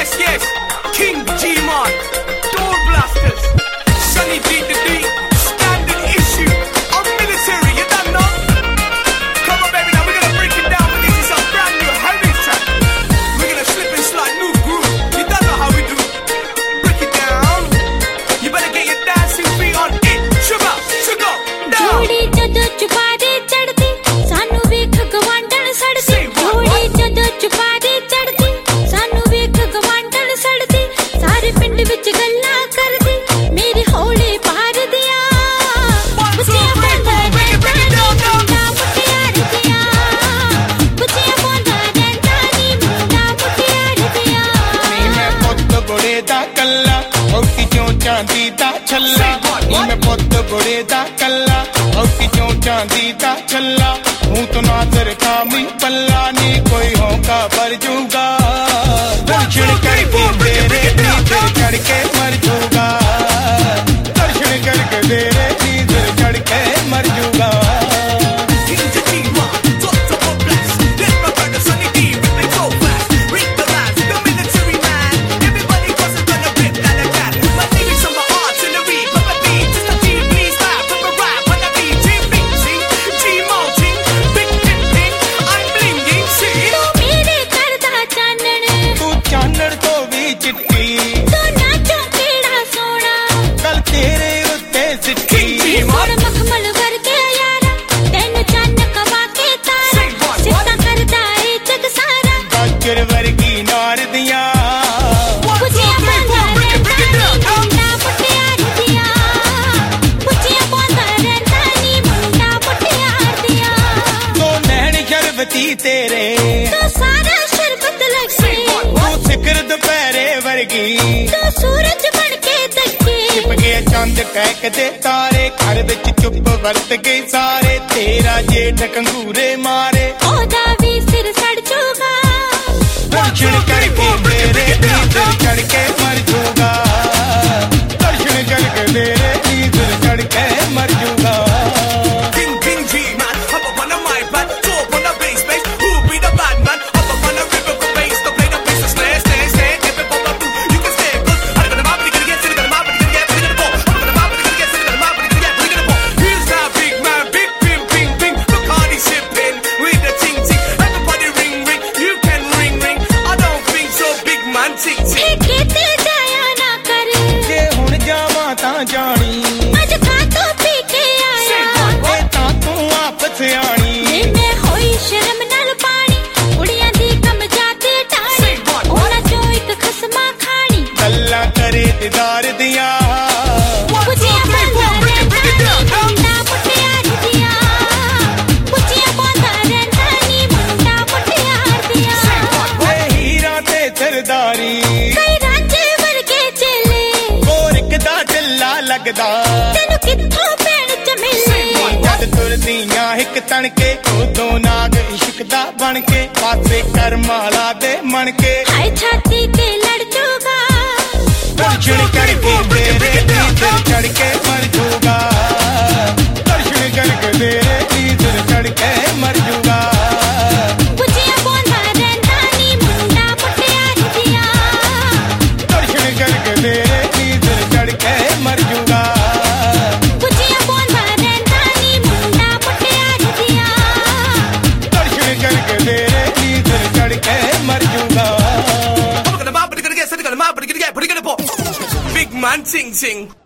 Yes, yes, King G-Man, Door Blasters, Sunny D to D, standard issue, I'm military, you don't know? Come on baby, now we're gonna break it down, but this is a brand new heavy track. We're gonna slip and slide, new groove, you don't know how we do. Break it down, you better get your dancing feet on it. Sugar, sugar, down. जोड़ी जदों चुपारे चढ़दी, सानू वेख गवांढण सड़दी। जोड़ी जदों चुपारे चढ़दी, सानू वेख गवांढण सड़दी। सारे पिंड विच गल्लां करदी, मेरे हौले पार दियां। बुझिया पांदा रहंदा मुंडा मुटियार दियां। बुझिया पांदा रहंदा नी मुंडा मुटियार दियां। नी मैं पुत्त बुढ़े दा कल्ला, औटी चों चांदी दा छल्ला। नी मैं पुत्त बुढ़े दा कल्ला, औटी चों चांदी दा छल्ला। हूं तो नाज़र कामी पल्ला, नी कोई होगा पर जूगा। दर्शन करके तेरे नींदर चढ़ के मर जूगा। दर्शन करके तेरे नींदर चढ़ के मर जूगा। King G-Man, Dr. Blast, let my brother Sunny D rip it so fast. Read the lines, the military man. Everybody goes and gonna rip that and that. My lyrics on my artillery, but my beat just a team, please laugh. Put my rap when I be G-Bing, G-Mo, Big Pimpin', I'm blinging, see? तू मेरे घर दा चानण, तू चानण तो भी चिट्टी, तू नाचों केड़ा सोहणा। कल तेरे उत्ते सिट्टी। सोहण मखमल वर्गे यारा, तैनूं चन्न कवा के तारा। सिद्धा करदा ए जग सारा। गाजर वर्गी नार दियां। बुझिया पांदा रहंदा नी मुंडा मुटियार दियां। बुझिया पांदा रहंदा नी मुंडा मुटियार दियां। तो नैन शरबती तेरे, तू सारा शरबत लगे, तू सिखर दुपहरे वर्गी। तू सूरज बन के दगे। छिप गए चंद टहकदे तारे, घर विच चुप वरत गए सारे। तेरा जेठ कंगूरे मारे, ओदा भी सिर सड़ जूगा। दर्शन करके तेरे नींदर चढ़ के मर जूगा। दर्शन करके तेरे नींदर चढ़ के मर जूगा। King G-Man, up on the mic, man, top on the bass, who be the bad man? Up on the rhythm, the bass, to play the bass, the snare, every bump I do, you can stay good. I'm gonna mob, gonna get, gonna mob, gonna get, gonna go. I'm gonna mob, gonna get, gonna mob, gonna get, gonna go. Here's that big man, big pim, ping, ping, look how he sipping with the ting, ting. Everybody ring, ring, you can ring, ring. I don't think so, big man, ting, ting. ठेके ते जाया ना कर, जे हुण जावां तां जानी, अज खातों पी के आया। ए तां तू आप सियाणी। जे मैं होई शर्म नाल पानी, कुड़ियां दी कम जाते टाणी। उन्हां चों इक खसमा खानी। गल्लां करे दीदार दियां। बुझिया पांदा रहंदा नी मुंडा मुटियार दियां। बुझिया पांदा रहंदा नी मुंडा मुटियार दियां। ए हीरा ते सरदारी, कई रांझे वर्गे चेले, गोरख दा ढिल्ला लगदा। तैनूं कित्थों भैण च मिले। जद तुरदियां हिक तणके, उदों नाग इश्क दा बन के। पासे कर माला दे मन के, हाय छाती ते लड़ जूगा। दर्शन करके तेरे नींदर चढ़ के मर जूगा। दर्शन करके तेरे नींदर चढ़ के मर जूगा। बुझिया पांदा रहंदा नी मुंडा मुटियार दियां। दर्शन करके तेरे नींदर चढ़ के मर जूगा। बुझिया पांदा रहंदा नी मुंडा मुटियार दियां। दर्शन करके तेरे नींदर चढ़ के मर जूगा। I'm gonna mob, gonna get, gonna mob, gonna get, gonna go. Big man, ting, ting.